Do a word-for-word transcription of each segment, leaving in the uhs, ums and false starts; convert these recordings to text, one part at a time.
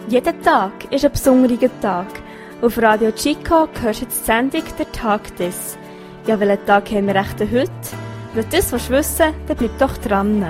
Jeder Tag ist ein besonderer Tag. Auf Radio Chico hörst du die Sendung «Der Tag des». Ja, welchen Tag haben wir echt heute? Wenn du das wissen willst, dann bleib doch dran.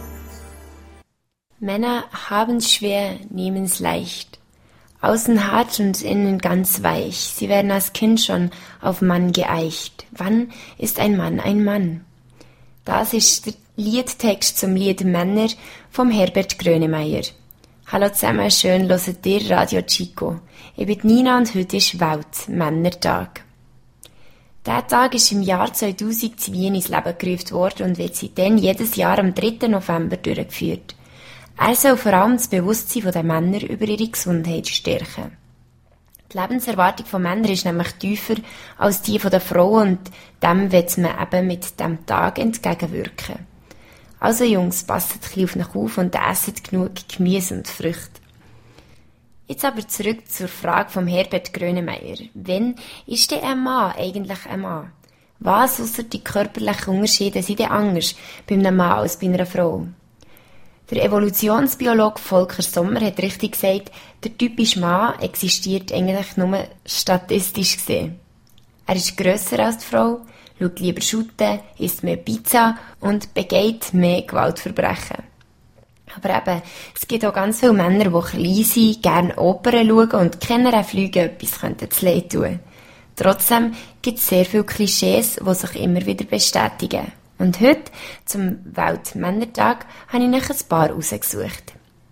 Männer haben's schwer, nehmen's leicht. Außen hart und innen ganz weich. Sie werden als Kind schon auf Mann geeicht. Wann ist ein Mann ein Mann? Das ist der Liedtext zum Lied Männer vom Herbert Grönemeyer. Hallo zusammen, schön hört ihr Radio Chico. Ich bin Nina und heute ist Weltmännertag. Dieser Tag ist im Jahr zweitausend in Wien ins Leben gerufen worden und wird seitdem jedes Jahr am dritten November durchgeführt. Er soll vor allem das Bewusstsein der Männer über ihre Gesundheit stärken. Die Lebenserwartung von Männern ist nämlich tiefer als die der Frauen und dem wird man eben mit diesem Tag entgegenwirken. Also Jungs, passt ein bisschen auf euch auf und esst genug Gemüse und Früchte. Jetzt aber zurück zur Frage von Herbert Grönemeyer. Wann ist denn ein Mann eigentlich ein Mann? Was ausser die körperlichen Unterschiede sind denn anders bei einem Mann als bei einer Frau? Der Evolutionsbiologe Volker Sommer hat richtig gesagt, der typische Mann existiert eigentlich nur statistisch gesehen. Er ist grösser als die Frau, schaut lieber Schutten, isst mehr Pizza und begeht mehr Gewaltverbrechen. Aber eben, es gibt auch ganz viele Männer, die klein sind, gerne Opern schauen und keiner Flüge etwas könnten zu leid tun. Trotzdem gibt es sehr viele Klischees, die sich immer wieder bestätigen. Und heute, zum Weltmännertag, habe ich noch ein paar rausgesucht.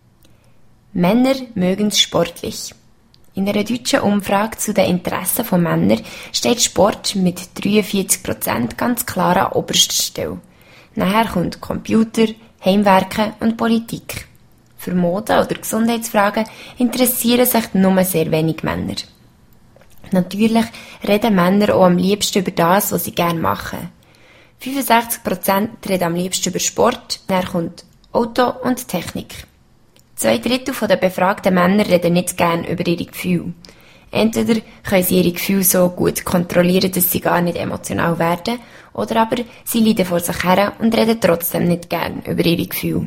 Männer mögen's sportlich. In einer deutschen Umfrage zu den Interessen von Männern steht Sport mit dreiundvierzig Prozent ganz klar an oberster Stelle. Nachher kommt Computer, Heimwerken und Politik. Für Mode oder Gesundheitsfragen interessieren sich nur sehr wenig Männer. Natürlich reden Männer auch am liebsten über das, was sie gerne machen. fünfundsechzig Prozent reden am liebsten über Sport, dann kommt Auto und Technik. Zwei Drittel der befragten Männer reden nicht gern über ihre Gefühle. Entweder können sie ihre Gefühle so gut kontrollieren, dass sie gar nicht emotional werden, oder aber sie leiden vor sich her und reden trotzdem nicht gern über ihre Gefühle.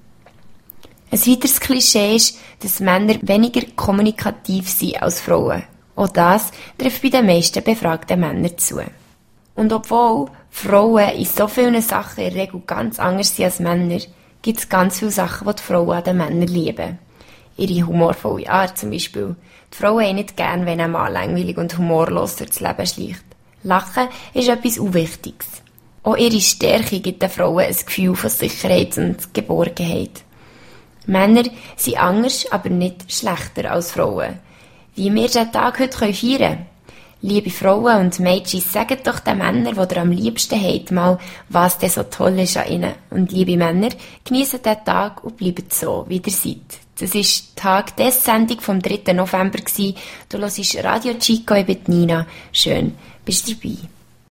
Ein weiteres Klischee ist, dass Männer weniger kommunikativ sind als Frauen. Auch das trifft bei den meisten befragten Männern zu. Und obwohl Frauen in so vielen Sachen in der Regel ganz anders sind als Männer, gibt es ganz viele Sachen, die die Frauen an den Männern lieben. Ihre humorvolle Art zum Beispiel. Die Frauen haben nicht gern, wenn ein Mann langweilig und humorlos durchs Leben schleicht. Lachen ist etwas Unwichtiges. Auch ihre Stärke gibt den Frauen ein Gefühl von Sicherheit und Geborgenheit. Männer sind anders, aber nicht schlechter als Frauen. Wie wir diesen Tag heute feiern können. Liebe Frauen und Mädchen, sagt doch den Männern, die ihr am liebsten habt, mal, was denn so toll ist an ihnen. Und liebe Männer, geniessen den Tag und bleibt so, wie ihr seid. Das war die Tag des Sendung vom dritten November. Du hörst Radio Chico, ich bin Nina. Schön, bist du dabei.